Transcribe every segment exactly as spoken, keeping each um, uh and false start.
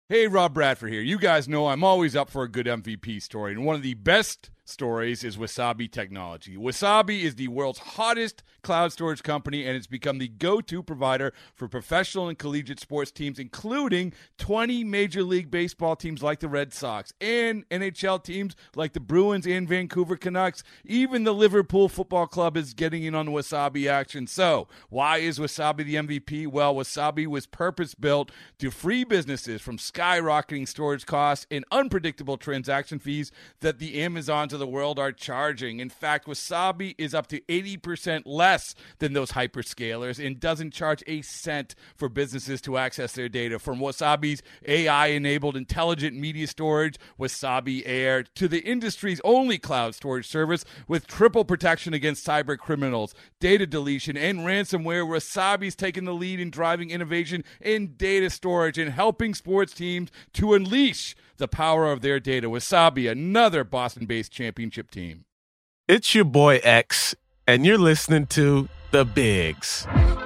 Hey, Rob Bradford here. You guys know I'm always up for a good M V P story, and one of the best stories is Wasabi Technology. Wasabi is the world's hottest cloud storage company, and it's become the go-to provider for professional and collegiate sports teams, including twenty Major League Baseball teams like the Red Sox and N H L teams like the Bruins and Vancouver Canucks. Even the Liverpool Football Club is getting in on the Wasabi action. So, why is Wasabi the M V P? Well, Wasabi was purpose-built to free businesses from skyrocketing storage costs and unpredictable transaction fees that the Amazons of the world are charging. In fact, Wasabi is up to eighty percent less than those hyperscalers and doesn't charge a cent for businesses to access their data. From Wasabi's A I-enabled intelligent media storage, Wasabi Air, to the industry's only cloud storage service with triple protection against cyber criminals, data deletion, and ransomware, Wasabi's taken the lead in driving innovation in data storage and helping sports teams to unleash the power of their data. Wasabi, another Boston-based championship team. It's your boy X, and you're listening to The Bigs.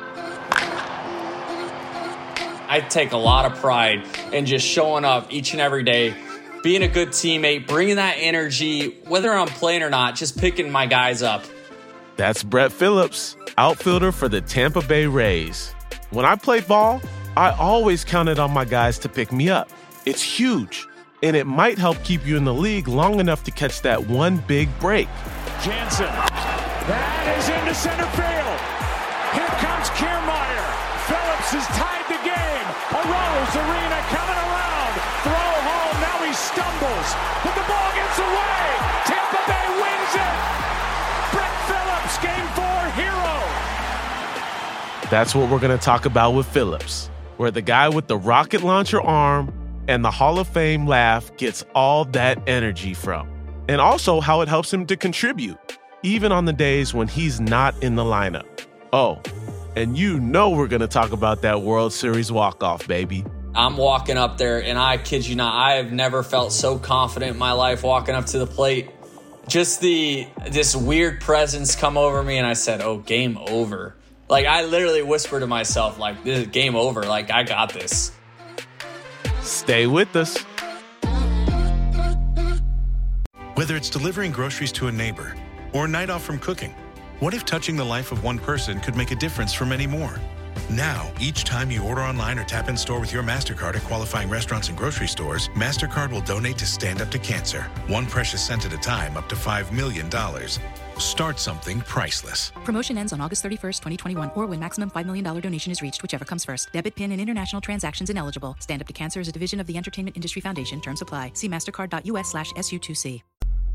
I take a lot of pride in just showing up each and every day, being a good teammate, bringing that energy, whether I'm playing or not, just picking my guys up. That's Brett Phillips, outfielder for the Tampa Bay Rays. When I played ball, I always counted on my guys to pick me up. It's huge, and it might help keep you in the league long enough to catch that one big break. Jansen, that is into center field. Here comes Kiermaier. Phillips has tied the game. Arose Arena coming around. Throw home, now he stumbles. But the ball gets away. Tampa Bay wins it. Brett Phillips, game four hero. That's what we're going to talk about with Phillips, where the guy with the rocket launcher arm and the Hall of Fame laugh gets all that energy from. And also how it helps him to contribute, even on the days when he's not in the lineup. Oh, and you know we're going to talk about that World Series walk-off, baby. I'm walking up there, and I kid you not, I have never felt so confident in my life walking up to the plate. Just the this weird presence come over me, and I said, oh, game over. Like, I literally whispered to myself, like, this is game over. Like, I got this. Stay with us. Whether it's delivering groceries to a neighbor or a night off from cooking, what if touching the life of one person could make a difference for many more? Now, each time you order online or tap in store with your MasterCard at qualifying restaurants and grocery stores, MasterCard will donate to Stand Up to Cancer. One precious cent at a time, up to five million dollars. Start something priceless. Promotion ends on August thirty-first, twenty twenty-one, or when maximum five million dollars donation is reached, whichever comes first. Debit, PIN, and international transactions ineligible. Stand Up to Cancer is a division of the Entertainment Industry Foundation. Terms apply. See mastercard.us slash S U two C.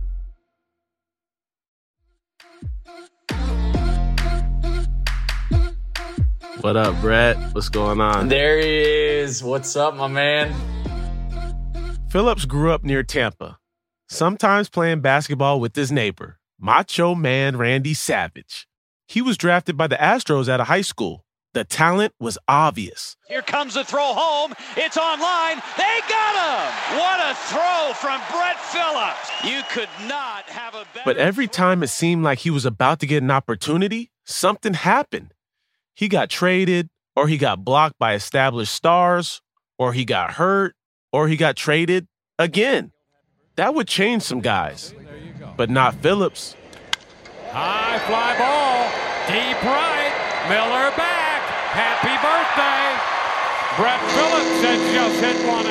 What up, Brett? What's going on? There he is. What's up, my man? Phillips grew up near Tampa, sometimes playing basketball with his neighbor, Macho Man Randy Savage. He was drafted by the Astros out of high school. The talent was obvious. Here comes the throw home. It's online. They got him. What a throw from Brett Phillips. You could not have a better. But every time it seemed like he was about to get an opportunity, something happened. He got traded, or he got blocked by established stars, or he got hurt, or he got traded again. That would change some guys, but not Phillips. High fly ball, deep right, Miller back, happy birthday. Brett Phillips had just hit one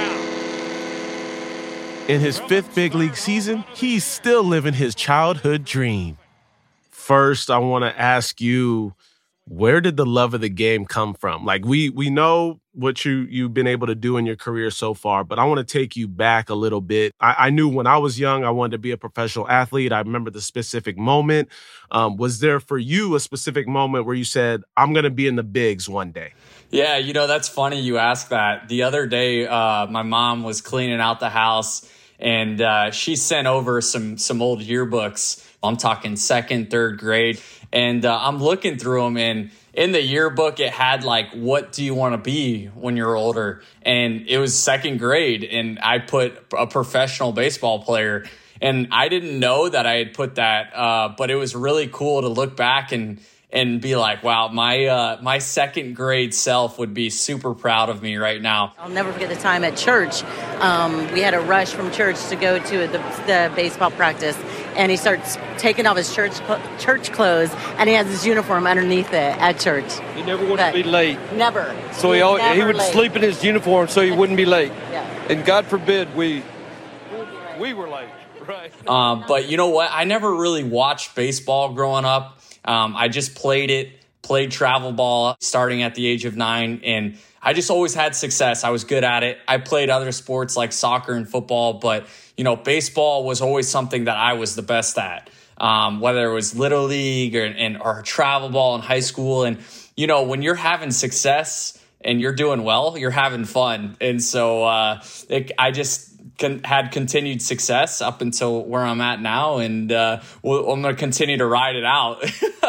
out. In his fifth big league season, he's still living his childhood dream. First, I want to ask you, where did the love of the game come from? Like, we we know what you, you've been able to do in your career so far, but I want to take you back a little bit. I, I knew when I was young, I wanted to be a professional athlete. I remember the specific moment. Um, was there for you a specific moment where you said, I'm going to be in the bigs one day? Yeah, you know, that's funny you ask that. The other day, uh, my mom was cleaning out the house, and uh, she sent over some some old yearbooks. I'm talking second, third grade. And uh, I'm looking through them, and in the yearbook, it had like, what do you want to be when you're older? And it was second grade, and I put a professional baseball player. And I didn't know that I had put that, uh, but it was really cool to look back and and be like, wow, my uh, my second grade self would be super proud of me right now. I'll never forget the time at church. Um, we had a rush from church to go to the, the baseball practice, and he starts taking off his church church clothes, and he has his uniform underneath it at church. He never wanted But to be late. Never. So he, was always, he never would late. sleep in his uniform so he wouldn't be late. Yeah. And God forbid we we were late. Right. Um, but you know what? I never really watched baseball growing up. Um, I just played it, played travel ball starting at the age of nine, and I just always had success. I was good at it. I played other sports like soccer and football, but you know, baseball was always something that I was the best at. Um, whether it was Little League or, and, or travel ball in high school. And, you know, when you're having success and you're doing well, you're having fun. And so uh, it, I just con- had continued success up until where I'm at now. And uh, we'll, I'm going to continue to ride it out.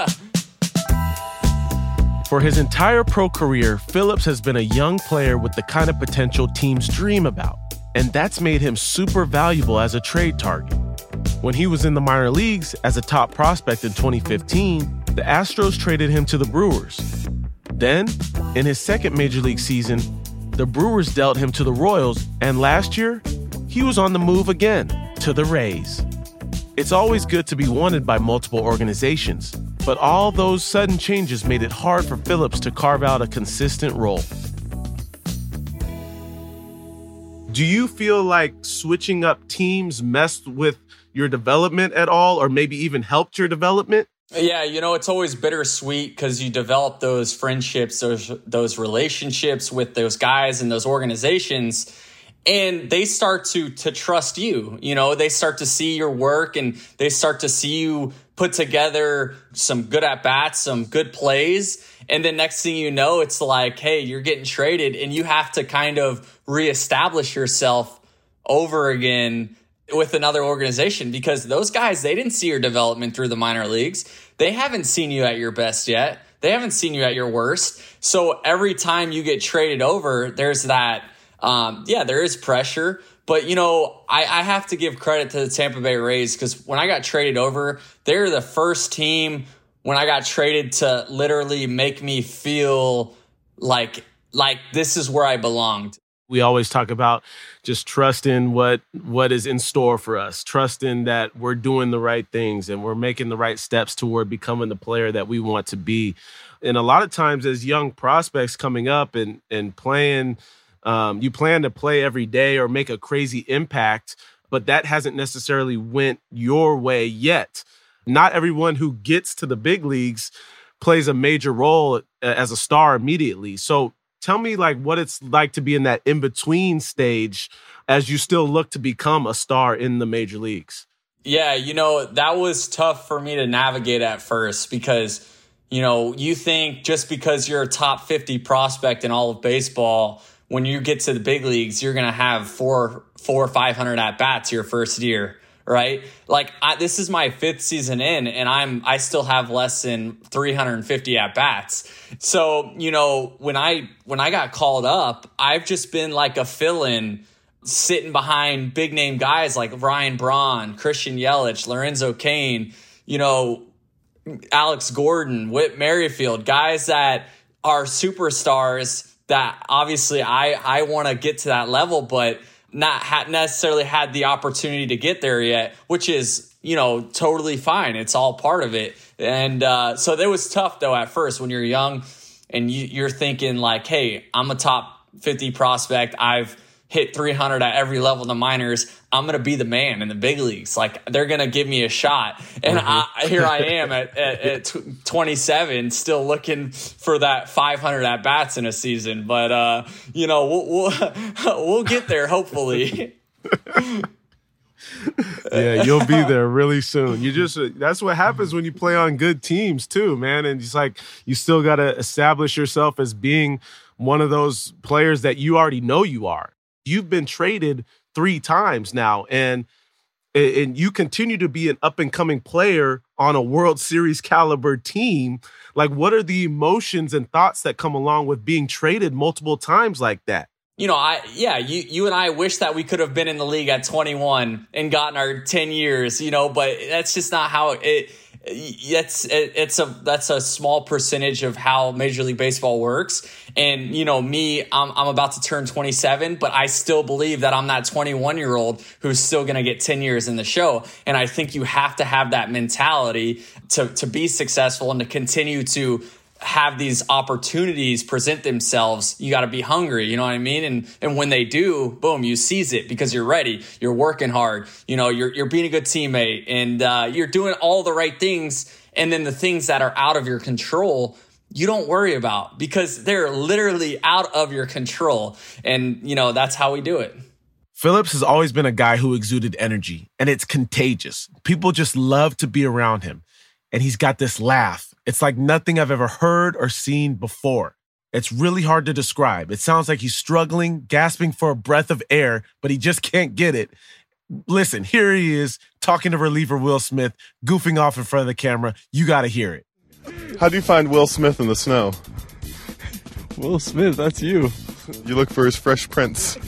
For his entire pro career, Phillips has been a young player with the kind of potential teams dream about. And that's made him super valuable as a trade target. When he was in the minor leagues as a top prospect in twenty fifteen, the Astros traded him to the Brewers. Then, in his second major league season, the Brewers dealt him to the Royals, and last year, he was on the move again to the Rays. It's always good to be wanted by multiple organizations, but all those sudden changes made it hard for Phillips to carve out a consistent role. Do you feel like switching up teams messed with your development at all, or maybe even helped your development? Yeah, you know, it's always bittersweet because you develop those friendships, those those relationships with those guys and those organizations, and they start to to trust you. You know, they start to see your work, and they start to see you put together some good at-bats, some good plays, and then next thing you know, it's like, hey, you're getting traded, and you have to kind of reestablish yourself over again with another organization, because those guys, they didn't see your development through the minor leagues. They haven't seen you at your best yet. They haven't seen you at your worst. So every time you get traded over, there's that, um, yeah, there is pressure. But, you know, I, I have to give credit to the Tampa Bay Rays, because when I got traded over, they're the first team when I got traded to literally make me feel like like this is where I belonged. We always talk about just trusting what what is in store for us, trusting that we're doing the right things and we're making the right steps toward becoming the player that we want to be. And a lot of times as young prospects coming up and, and playing, um, you plan to play every day or make a crazy impact, but that hasn't necessarily went your way yet. Not everyone who gets to the big leagues plays a major role as a star immediately. So tell me, like, what it's like to be in that in-between stage as you still look to become a star in the major leagues. Yeah, you know, that was tough for me to navigate at first because, you know, you think just because you're a top fifty prospect in all of baseball, when you get to the big leagues, you're going to have four, four or five hundred at-bats your first year, right? Like, I, this is my fifth season in, and I'm I still have less than three hundred fifty at-bats. So, you know, when I when I got called up, I've just been like a fill-in, sitting behind big-name guys like Ryan Braun, Christian Yelich, Lorenzo Cain, you know, Alex Gordon, Whit Merrifield, guys that are superstars that obviously I, I want to get to that level, but not ha- necessarily had the opportunity to get there yet, which is, you know, totally fine. It's all part of it. And uh, so it was tough, though, at first when you're young and you, you're thinking like, hey, I'm a top fifty prospect. I've hit three hundred at every level in the minors. I'm going to be the man in the big leagues. Like, they're going to give me a shot. And mm-hmm. I, here I am at, at, at twenty-seven, still looking for that five hundred at-bats in a season. But, uh, you know, we'll, we'll, we'll get there, hopefully. Yeah, you'll be there really soon. You just that's what happens when you play on good teams too, man. And it's like you still got to establish yourself as being one of those players that you already know you are. You've been traded three times now, and and you continue to be an up-and-coming player on a World Series caliber team. Like, what are the emotions and thoughts that come along with being traded multiple times like that? You know, I yeah, you you and I wish that we could have been in the league at twenty-one and gotten our ten years, you know, but that's just not how it it's it's a that's a small percentage of how Major League Baseball works. And you know me, I'm I'm about to turn twenty-seven, but I still believe that I'm that twenty-one year old who's still going to get ten years in the show. And I think you have to have that mentality to to be successful and to continue to have these opportunities present themselves. You got to be hungry, you know what I mean? And and when they do, boom, you seize it because you're ready. You're working hard. You know, you're you're being a good teammate, and uh, you're doing all the right things. And then the things that are out of your control, you don't worry about because they're literally out of your control. And you know, that's how we do it. Phillips has always been a guy who exuded energy, and it's contagious. People just love to be around him. And he's got this laugh. It's like nothing I've ever heard or seen before. It's really hard to describe. It sounds like he's struggling, gasping for a breath of air, but he just can't get it. Listen, here he is talking to reliever Will Smith, goofing off in front of the camera. You got to hear it. How do you find Will Smith in the snow? Will Smith, that's you. You look for his Fresh Prince.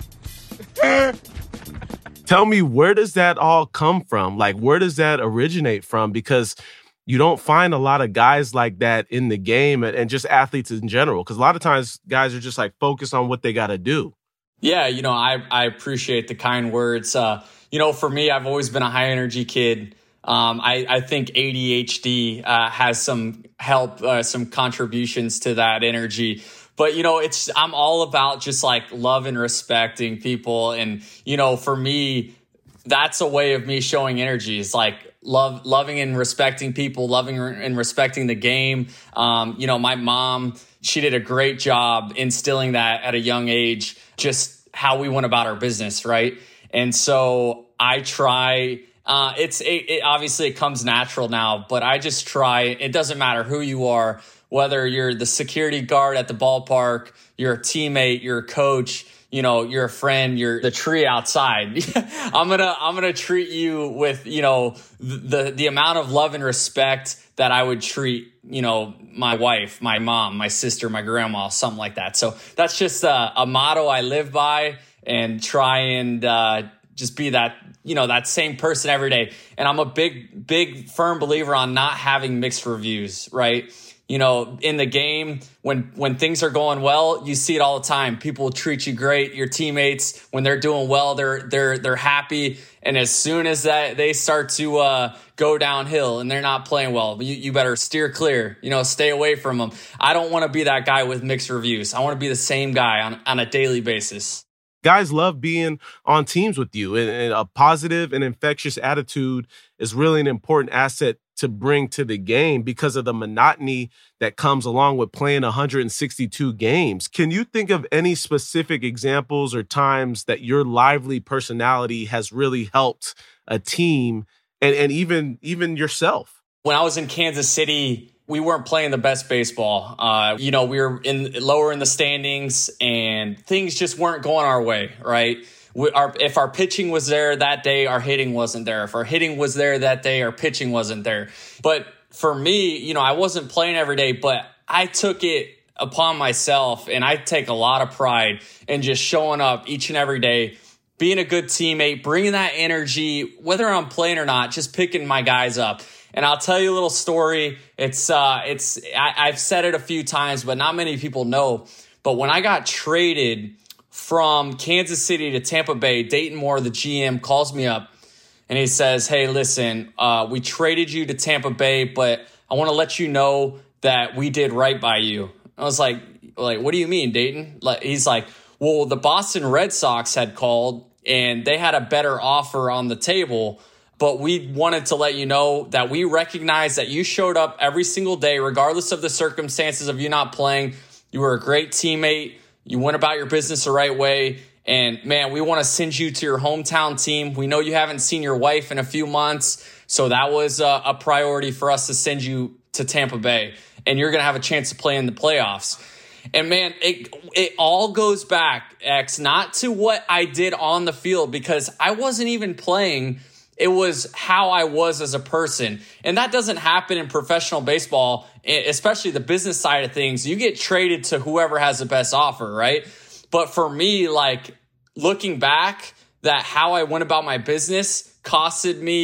Tell me, where does that all come from? Like, where does that originate from? Because you don't find a lot of guys like that in the game and, and just athletes in general. Because a lot of times guys are just like focused on what they got to do. Yeah, you know, I, I appreciate the kind words. Uh, you know, for me, I've always been a high energy kid. Um, I, I think A D H D uh, has some help, uh, some contributions to that energy. But, you know, it's I'm all about just like love and respecting people. And, you know, for me, that's a way of me showing energy. It's like love, loving and respecting people, loving and respecting the game. Um, you know, my mom, she did a great job instilling that at a young age, just how we went about our business. Right. And so I try. Uh, it's it, it obviously it comes natural now, but I just try. It doesn't matter who you are. Whether you're the security guard at the ballpark, you're a teammate, you're a coach, you know, you're a friend, you're the tree outside. I'm gonna, I'm gonna treat you with, you know, the the amount of love and respect that I would treat, you know, my wife, my mom, my sister, my grandma, something like that. So that's just a, a motto I live by, and try and uh, just be that, you know, that same person every day. And I'm a big, big, firm believer on not having mixed reviews, right? You know, in the game, when when things are going well, you see it all the time. People treat you great. Your teammates, when they're doing well, they're they're they're happy. And as soon as that they start to uh, go downhill and they're not playing well, you, you better steer clear. You know, stay away from them. I don't want to be that guy with mixed reviews. I want to be the same guy on on a daily basis. Guys love being on teams with you, and, and a positive and infectious attitude is really an important asset to bring to the game because of the monotony that comes along with playing one hundred sixty-two games. Can you think of any specific examples or times that your lively personality has really helped a team and, and even, even yourself? When I was in Kansas City, we weren't playing the best baseball. Uh, you know, we were in lower in the standings and things just weren't going our way, right? We, our, if our pitching was there that day, our hitting wasn't there. If our hitting was there that day, our pitching wasn't there. But for me, you know, I wasn't playing every day, but I took it upon myself, and I take a lot of pride in just showing up each and every day, being a good teammate, bringing that energy, whether I'm playing or not, just picking my guys up. And I'll tell you a little story. It's, uh, it's, I, I've said it a few times, but not many people know. But when I got traded from Kansas City to Tampa Bay, Dayton Moore, the G M, calls me up and he says, "Hey, listen, uh, we traded you to Tampa Bay, but I want to let you know that we did right by you." I was like, like, what do you mean, Dayton? Like, he's like, well, the Boston Red Sox had called and they had a better offer on the table, but we wanted to let you know that we recognize that you showed up every single day, regardless of the circumstances of you not playing. You were a great teammate. You went about your business the right way. And, man, we want to send you to your hometown team. We know you haven't seen your wife in a few months, so that was a, a priority for us to send you to Tampa Bay. And you're going to have a chance to play in the playoffs. And, man, it it all goes back, X, not to what I did on the field, because I wasn't even playing. It was how I was as a person. And that doesn't happen in professional baseball, especially the business side of things. You get traded to whoever has the best offer, right? But for me, like, looking back, that how I went about my business costed me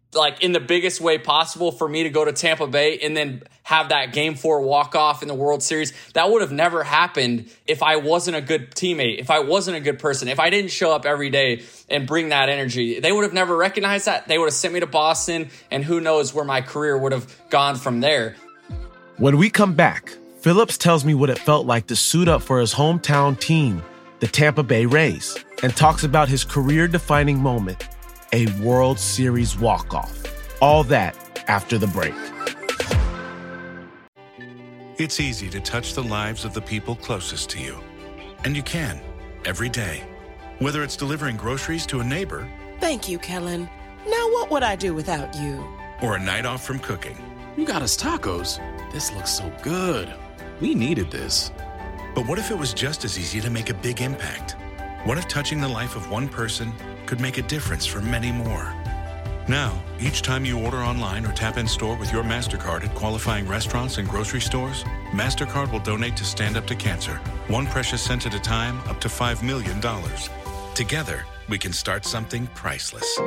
like in the biggest way possible for me to go to Tampa Bay and then have that game four walk-off in the World Series. That would have never happened if I wasn't a good teammate, if I wasn't a good person, if I didn't show up every day and bring that energy. They would have never recognized that. They would have sent me to Boston, and who knows where my career would have gone from there. When we come back, Phillips tells me what it felt like to suit up for his hometown team, the Tampa Bay Rays, and talks about his career-defining moment, a World Series walk-off. All that after the break. It's easy to touch the lives of the people closest to you. And you can, every day. Whether it's delivering groceries to a neighbor. Thank you, Kellen. Now what would I do without you? Or a night off from cooking. You got us tacos. This looks so good. We needed this. But what if it was just as easy to make a big impact? What if touching the life of one person could make a difference for many more? Now, each time you order online or tap in store with your MasterCard at qualifying restaurants and grocery stores, MasterCard will donate to Stand Up to Cancer. One precious cent at a time, up to five million dollars. Together, we can start something priceless.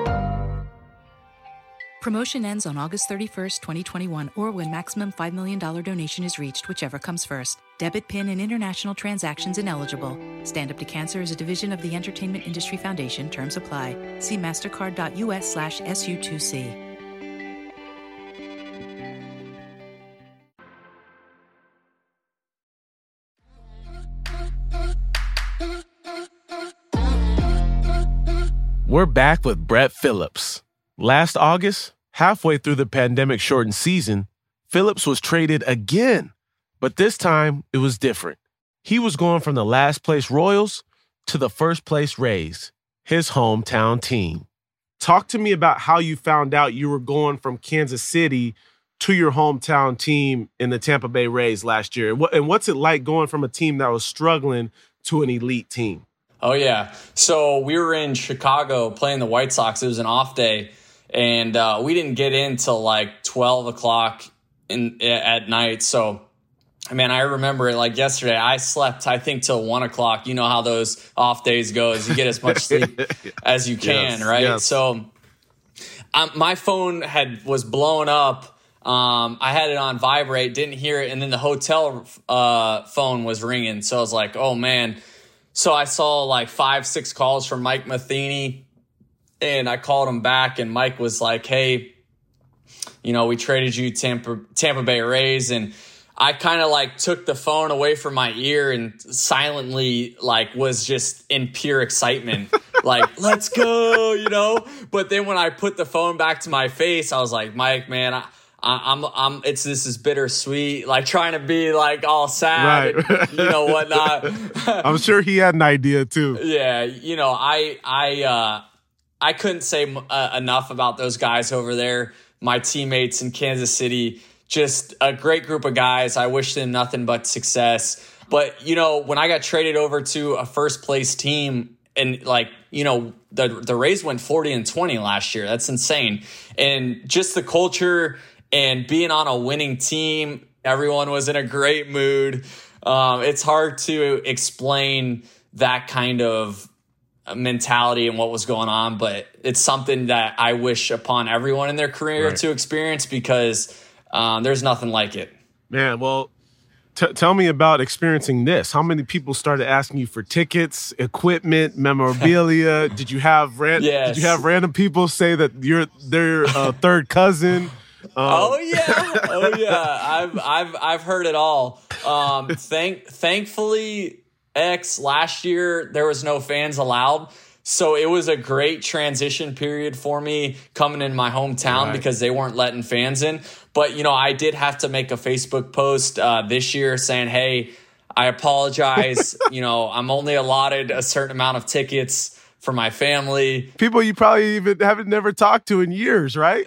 Promotion ends on August thirty-first, twenty twenty-one, or when maximum five million dollars donation is reached, whichever comes first. Debit, PIN, and international transactions ineligible. Stand Up to Cancer is a division of the Entertainment Industry Foundation. Terms apply. See mastercard.us slash SU2C. We're back with Brett Phillips. Last August, halfway through the pandemic-shortened season, Phillips was traded again, but this time it was different. He was going from the last-place Royals to the first-place Rays, his hometown team. Talk to me about how you found out you were going from Kansas City to your hometown team in the Tampa Bay Rays last year. And what's it like going from a team that was struggling to an elite team? Oh, yeah. So we were in Chicago playing the White Sox. It was an off day. And uh, we didn't get in till like twelve o'clock in, at night. So, man, I remember it like yesterday. I slept, I think, till one o'clock. You know how those off days go, is you get as much sleep as you can, yes, right? Yes. So um, my phone had was blowing up. Um, I had it on vibrate, didn't hear it. And then the hotel uh, phone was ringing. So I was like, oh, man. So I saw like five, six calls from Mike Matheny. And I called him back, and Mike was like, hey, you know, we traded you Tampa, Tampa Bay Rays. And I kind of like took the phone away from my ear and silently like was just in pure excitement, like, let's go, you know. But then when I put the phone back to my face, I was like, Mike, man, I, I, I'm, I'm, it's, this is bittersweet, like trying to be like all sad, right. and, you know, whatnot. I'm sure he had an idea too. Yeah. You know, I, I, uh, I couldn't say uh, enough about those guys over there. My teammates in Kansas City, just a great group of guys. I wish them nothing but success. But, you know, when I got traded over to a first place team, and like, you know, the the Rays went forty and twenty last year. That's insane. And just the culture and being on a winning team, everyone was in a great mood. Um, it's hard to explain that kind of mentality and what was going on, but it's something that I wish upon everyone in their career right. to experience, because um, there's nothing like it. Man, well, t- tell me about experiencing this. How many people started asking you for tickets, equipment, memorabilia? Did you have ran- yes. Did you have random people say that you're their uh, third cousin? Um. Oh yeah, oh yeah. I've I've I've heard it all. Um, thank thankfully. X last year, there was no fans allowed. So it was a great transition period for me coming in my hometown right. because they weren't letting fans in. But, you know, I did have to make a Facebook post uh, this year saying, hey, I apologize. you know, I'm only allotted a certain amount of tickets for my family. People you probably even haven't never talked to in years, right?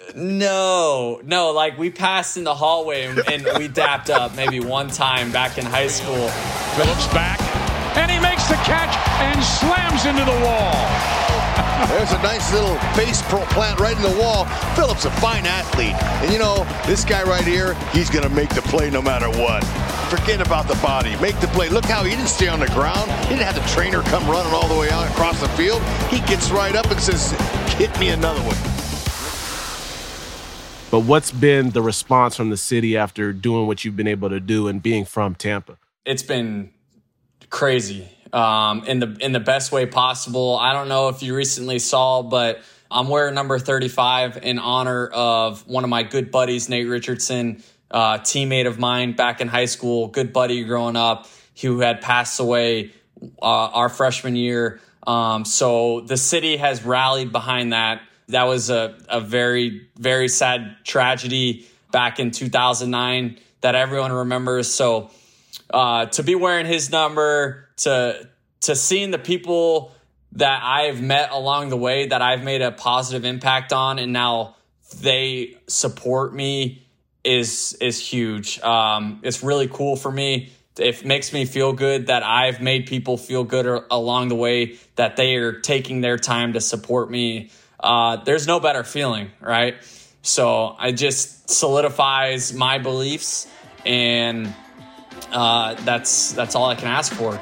No, no. Like we passed in the hallway and, and we dapped up maybe one time back in high school. Phillips back. And he makes the catch and slams into the wall. There's a nice little base plant right in the wall. Phillips a fine athlete. And you know, this guy right here, he's going to make the play no matter what. Forget about the body. Make the play. Look how he didn't stay on the ground. He didn't have the trainer come running all the way out across the field. He gets right up and says, hit me another one. but what's been the response from the city after doing what you've been able to do and being from Tampa? It's been crazy um, in the in the best way possible. I don't know if you recently saw, but I'm wearing number thirty-five in honor of one of my good buddies, Nate Richardson, uh, teammate of mine back in high school, good buddy growing up, who had passed away uh, our freshman year. Um, so the city has rallied behind that. That was a, a very, very sad tragedy back in two thousand nine that everyone remembers. So uh, to be wearing his number, to to seeing the people that I've met along the way that I've made a positive impact on, and now they support me is is huge. Um, it's really cool for me. It makes me feel good that I've made people feel good along the way, that they are taking their time to support me. Uh, there's no better feeling, right? So it just solidifies my beliefs, and uh, that's that's all I can ask for.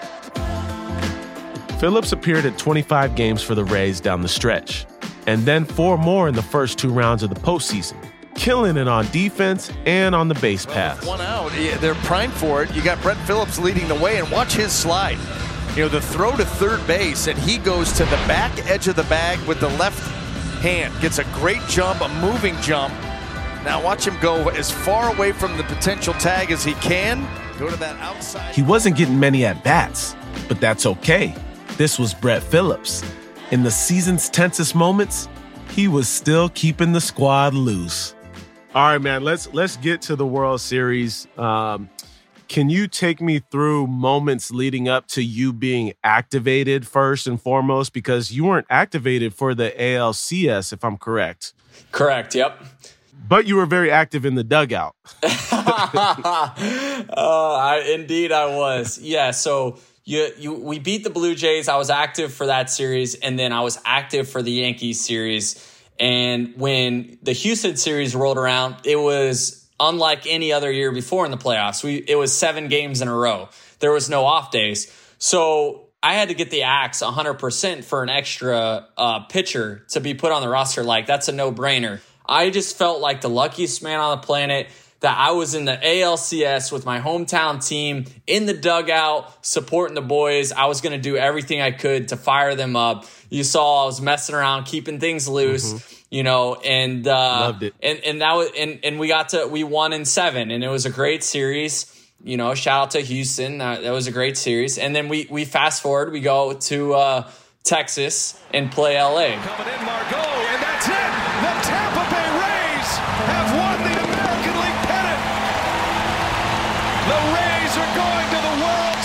Phillips appeared at twenty-five games for the Rays down the stretch, and then four more in the first two rounds of the postseason, killing it on defense and on the base pass. One out. Yeah, they're primed for it. You got Brett Phillips leading the way, and watch his slide. You know, the throw to third base, and he goes to the back edge of the bag with the left hand. Gets a great jump, a moving jump. Now watch him go as far away from the potential tag as he can. Go to that outside. He wasn't getting many at-bats, but that's okay. This was Brett Phillips. In the season's tensest moments, he was still keeping the squad loose. All right, man, let's let's get to the World Series. Um, can you take me through moments leading up to you being activated first and foremost? Because you weren't activated for the A L C S, if I'm correct. Correct, yep. But you were very active in the dugout. uh, I, indeed, I was. Yeah, so you, you, we beat the Blue Jays. I was active for that series, and then I was active for the Yankees series. And when the Houston series rolled around, it was unlike any other year before in the playoffs. We It was seven games in a row. There was no off days. So I had to get the axe one hundred percent for an extra uh, pitcher to be put on the roster. Like, that's a no-brainer. I just felt like the luckiest man on the planet that I was in the A L C S with my hometown team in the dugout supporting the boys. I was going to do everything I could to fire them up. You saw I was messing around, keeping things loose, mm-hmm. you know, and uh, loved it. And and that was and and we got to we won in seven, and it was a great series. You know, shout out to Houston. Uh, that was a great series. And then we we fast forward, we go to uh, Texas and play L A. Coming in, Margot, and that's it. The Tampa Bay Rays have won the American League pennant. The Rays are going to the World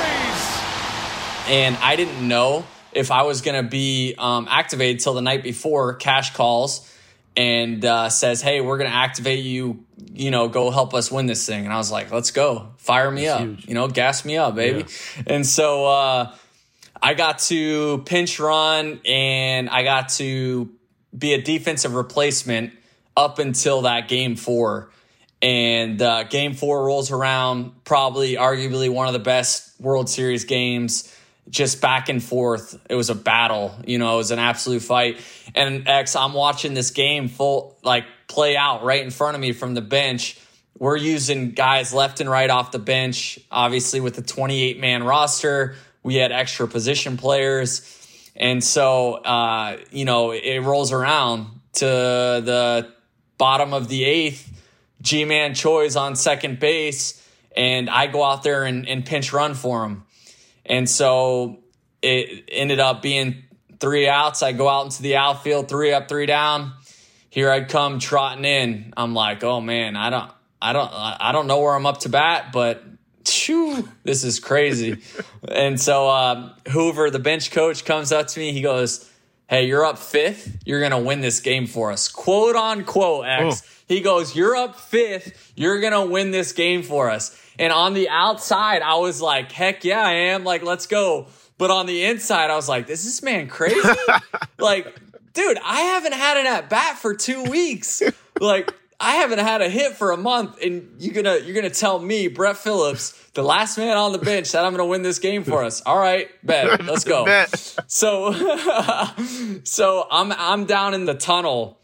Series. And I didn't know if I was going to be um, activated till the night before. Cash calls and uh, says, hey, we're going to activate you, you know, go help us win this thing. And I was like, let's go. Fire me That's up, huge. You know, gas me up, baby. Yeah. And so uh, I got to pinch run, and I got to be a defensive replacement up until that game four. And uh, game four rolls around, probably arguably one of the best World Series games, just back and forth. It was a battle, you know, it was an absolute fight. And X, I'm watching this game full, like, play out right in front of me from the bench. We're using guys left and right off the bench. Obviously, with the twenty-eight man roster, we had extra position players. And so, uh, you know, it rolls around to the bottom of the eighth. G-Man Choi's on second base, and I go out there and, and pinch run for him. And so it ended up being three outs. I go out into the outfield, three up, three down. Here I come trotting in. I'm like, oh man, I don't, I don't, I don't know where I'm up to bat, but shoo, this is crazy. And so uh, Hoover, the bench coach, comes up to me. He goes, hey, you're up fifth. You're going to win this game for us. Quote unquote, X. Oh. He goes, you're up fifth. You're going to win this game for us. And on the outside, I was like, heck yeah, I am. Like, let's go. But on the inside, I was like, is this man crazy? Like, dude, I haven't had an at bat for two weeks. Like, I haven't had a hit for a month, and you're gonna you're gonna tell me, Brett Phillips, the last man on the bench, that I'm gonna win this game for us. All right, bet, let's go. Bet. So, so I'm I'm down in the tunnel,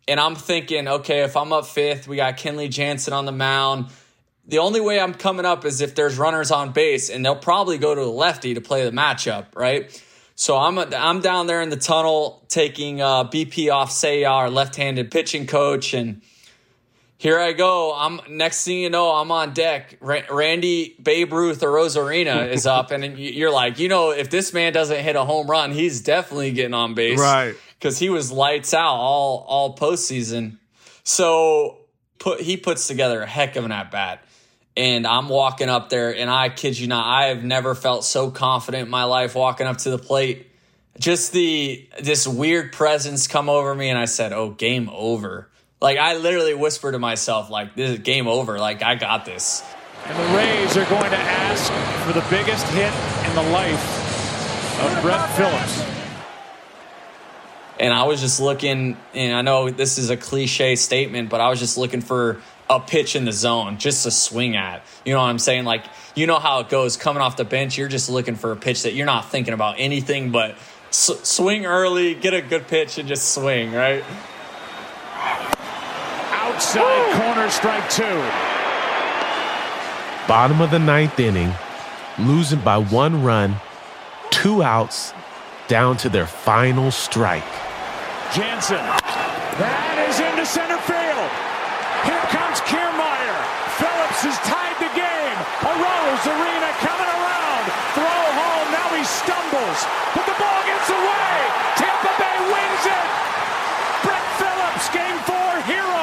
And I'm thinking, okay, if I'm up fifth, we got Kenley Jansen on the mound. The only way I'm coming up is if there's runners on base, and they'll probably go to the lefty to play the matchup, right? So I'm I'm down there in the tunnel taking uh, B P off Sayah, our left-handed pitching coach, and here I go. I'm next thing you know, I'm on deck. Ra- Randy Babe Ruth Arozarena is up, and you're like, you know, if this man doesn't hit a home run, he's definitely getting on base, right? Because he was lights out all all postseason. So put he puts together a heck of an at bat. And I'm walking up there, and I kid you not, I have never felt so confident in my life walking up to the plate. Just the this weird presence come over me, and I said, oh, game over. Like, I literally whispered to myself, like, this is game over. Like, I got this. And the Rays are going to ask for the biggest hit in the life of Brett Phillips. And I was just looking, and I know this is a cliche statement, but I was just looking for a pitch in the zone just to swing at. You know what I'm saying? Like, you know how it goes coming off the bench. You're just looking for a pitch that you're not thinking about anything but s- swing early, get a good pitch, and just swing, right? Outside corner, strike two. Bottom of the ninth inning, losing by one run, two outs, down to their final strike. Jansen. That is into center field. Here comes Kiermaier. Phillips has tied the game. Arozarena coming around. Throw home. Now he stumbles. But the ball gets away. Tampa Bay wins it. Brett Phillips, game four hero.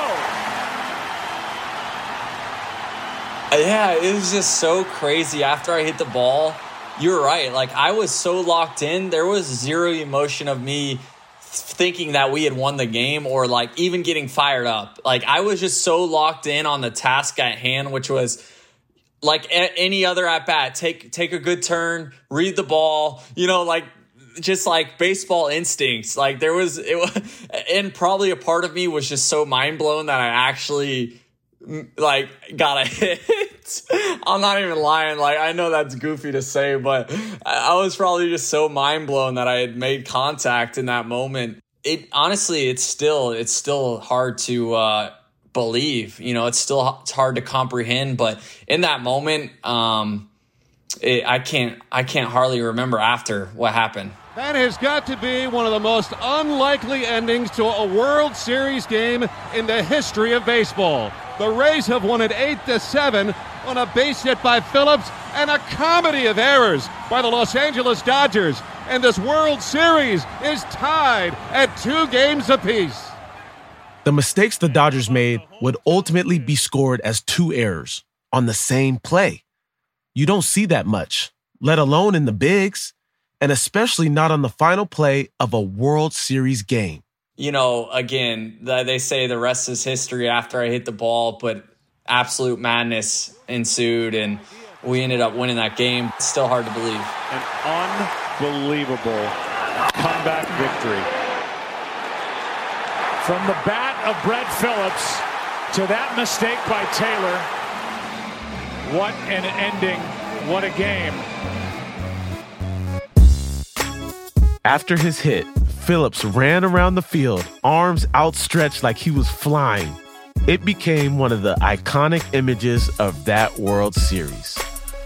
Yeah, it was just so crazy. After I hit the ball, you're right. Like, I was so locked in. There was zero emotion of me thinking that we had won the game or like even getting fired up. Like, I was just so locked in on the task at hand, which was like a- any other at bat, take, take a good turn, read the ball, you know, like just like baseball instincts. Like there was, it was, and probably a part of me was just so mind blown that I actually like got a hit. I'm not even lying. Like, I know that's goofy to say, but I was probably just so mind blown that I had made contact in that moment. It honestly, it's still, it's still hard to uh, believe, you know, it's still, it's hard to comprehend, but in that moment, um, it, I can't, I can't hardly remember after what happened. That has got to be one of the most unlikely endings to a World Series game in the history of baseball. The Rays have won it eight to seven on a base hit by Phillips and a comedy of errors by the Los Angeles Dodgers. And this World Series is tied at two games apiece. The mistakes the Dodgers made would ultimately be scored as two errors on the same play. You don't see that much, let alone in the bigs, and especially not on the final play of a World Series game. You know, again, they say the rest is history after I hit the ball, but absolute madness ensued, and we ended up winning that game. It's still hard to believe. An unbelievable comeback victory. From the bat of Brett Phillips to that mistake by Taylor, what an ending, what a game. After his hit, Phillips ran around the field, arms outstretched like he was flying. It became one of the iconic images of that World Series.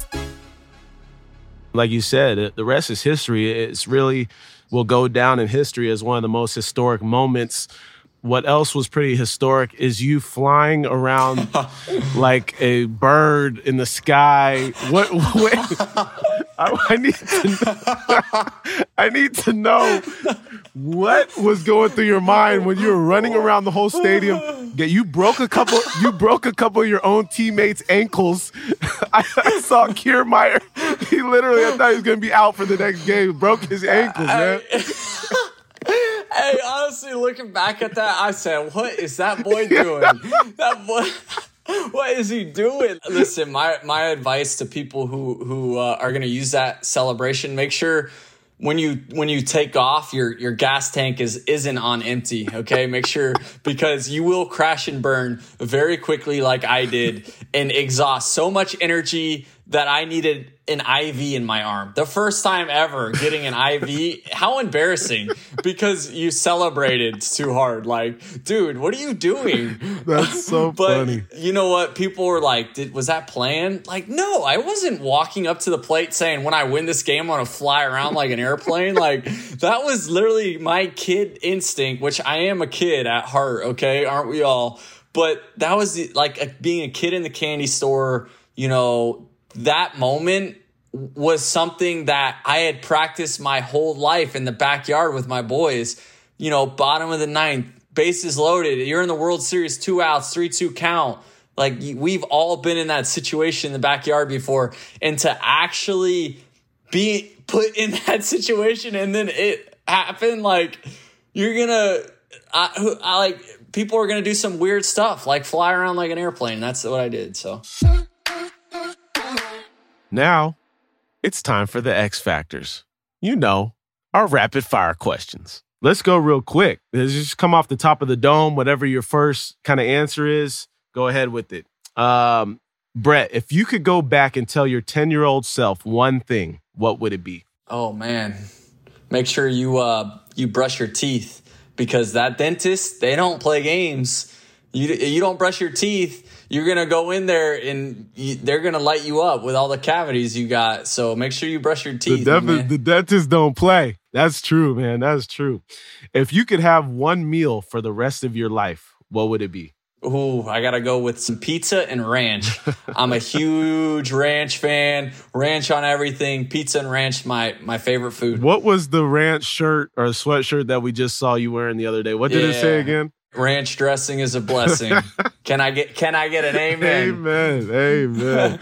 Like you said, the rest is history. It's really will go down in history as one of the most historic moments. What else was pretty historic is you flying around like a bird in the sky. What? what I, I need to know, I need to know what was going through your mind when you were running around the whole stadium. You broke a couple. You broke a couple of your own teammates' ankles. I, I saw Kiermaier. He literally, I thought he was going to be out for the next game. Broke his ankles, man. Hey, honestly, looking back at that, I said, what is that boy doing? That boy, what is he doing? Listen, my, my advice to people who, who uh, are going to use that celebration, make sure when you when you take off, your your gas tank is, isn't on empty, okay? Make sure, because you will crash and burn very quickly like I did and exhaust so much energy that I needed an I V in my arm. The first time ever getting an I V. How embarrassing, because you celebrated too hard. Like, dude, what are you doing? That's so but funny. You know what? People were like, Did, was that planned? Like, no, I wasn't walking up to the plate saying, when I win this game, I'm going to fly around like an airplane. Like, that was literally my kid instinct, which I am a kid at heart, okay? Aren't we all? But that was the, like a, being a kid in the candy store, you know, that moment was something that I had practiced my whole life in the backyard with my boys. You know, bottom of the ninth, bases loaded. You're in the World Series, two outs, three two count. Like, we've all been in that situation in the backyard before. And to actually be put in that situation and then it happened, like, you're going to, I, I like, people are going to do some weird stuff, like fly around like an airplane. That's what I did, so. Now, it's time for the X Factors. You know, our rapid fire questions. Let's go real quick. Just come off the top of the dome. Whatever your first kind of answer is, go ahead with it. Um, Brett, if you could go back and tell your ten-year-old self one thing, what would it be? Oh, man. Make sure you uh, you brush your teeth, because that dentist, they don't play games. You, you don't brush your teeth, you're going to go in there and you, they're going to light you up with all the cavities you got. So make sure you brush your teeth. The, def- the dentists don't play. That's true, man. That's true. If you could have one meal for the rest of your life, what would it be? Ooh, I got to go with some pizza and ranch. I'm a huge ranch fan. Ranch on everything. Pizza and ranch, my my favorite food. What was the ranch shirt or sweatshirt that we just saw you wearing the other day? What did yeah. it say again? Ranch dressing is a blessing. Can I get Can I get an amen? Amen. Amen.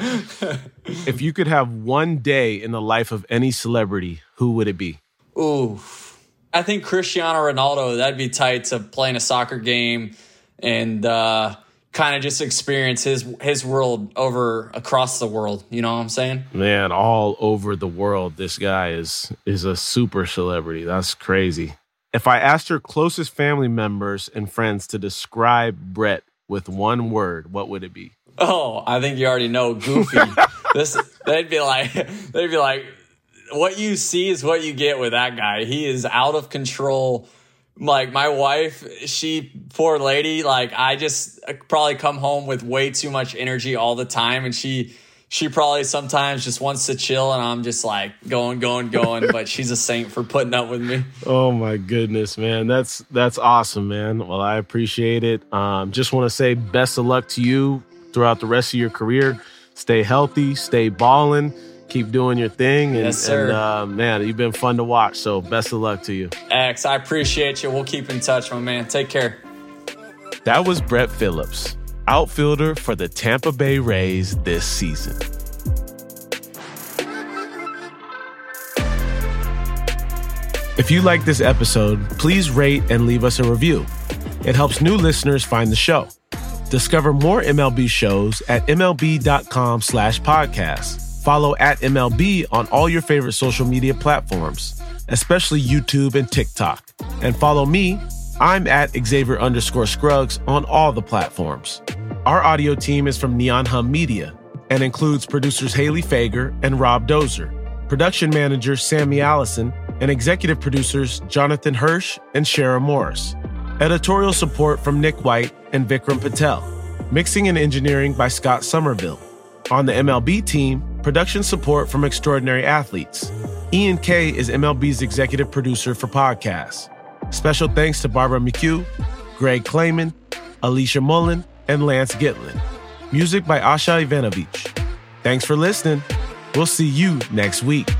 If you could have one day in the life of any celebrity, who would it be? Ooh, I think Cristiano Ronaldo. That'd be tight to play in a soccer game and uh, kind of just experience his his world over across the world. You know what I'm saying? Man, all over the world, this guy is is a super celebrity. That's crazy. If I asked your closest family members and friends to describe Brett with one word, what would it be? Oh, I think you already know, goofy. this they'd be like, they'd be like, what you see is what you get with that guy. He is out of control. Like, my wife, she, poor lady, like, I just probably come home with way too much energy all the time, and she she probably sometimes just wants to chill, and I'm just like going, going, going. But she's a saint for putting up with me. Oh my goodness, man. That's that's awesome, man. Well, I appreciate it. Um, just want to say best of luck to you throughout the rest of your career. Stay healthy, stay balling, keep doing your thing. And, yes, sir. And uh, man, you've been fun to watch. So best of luck to you. X, I appreciate you. We'll keep in touch, my man. Take care. That was Brett Phillips, outfielder for the Tampa Bay Rays this season. If you like this episode, please rate and leave us a review. It helps new listeners find the show. Discover more M L B shows at mlb.com slash podcast. Follow at M L B on all your favorite social media platforms, especially YouTube and TikTok. And follow me, I'm at Xavier underscore Scruggs on all the platforms. Our audio team is from Neon Hum Media and includes producers Haley Fager and Rob Dozer, production manager Sammy Allison, and executive producers Jonathan Hirsch and Shara Morris. Editorial support from Nick White and Vikram Patel. Mixing and engineering by Scott Somerville. On the M L B team, production support from Extraordinary Athletes. Ian Kay is M L B's executive producer for podcasts. Special thanks to Barbara McHugh, Greg Clayman, Alicia Mullen, and Lance Gitlin. Music by Asha Ivanovich. Thanks for listening. We'll see you next week.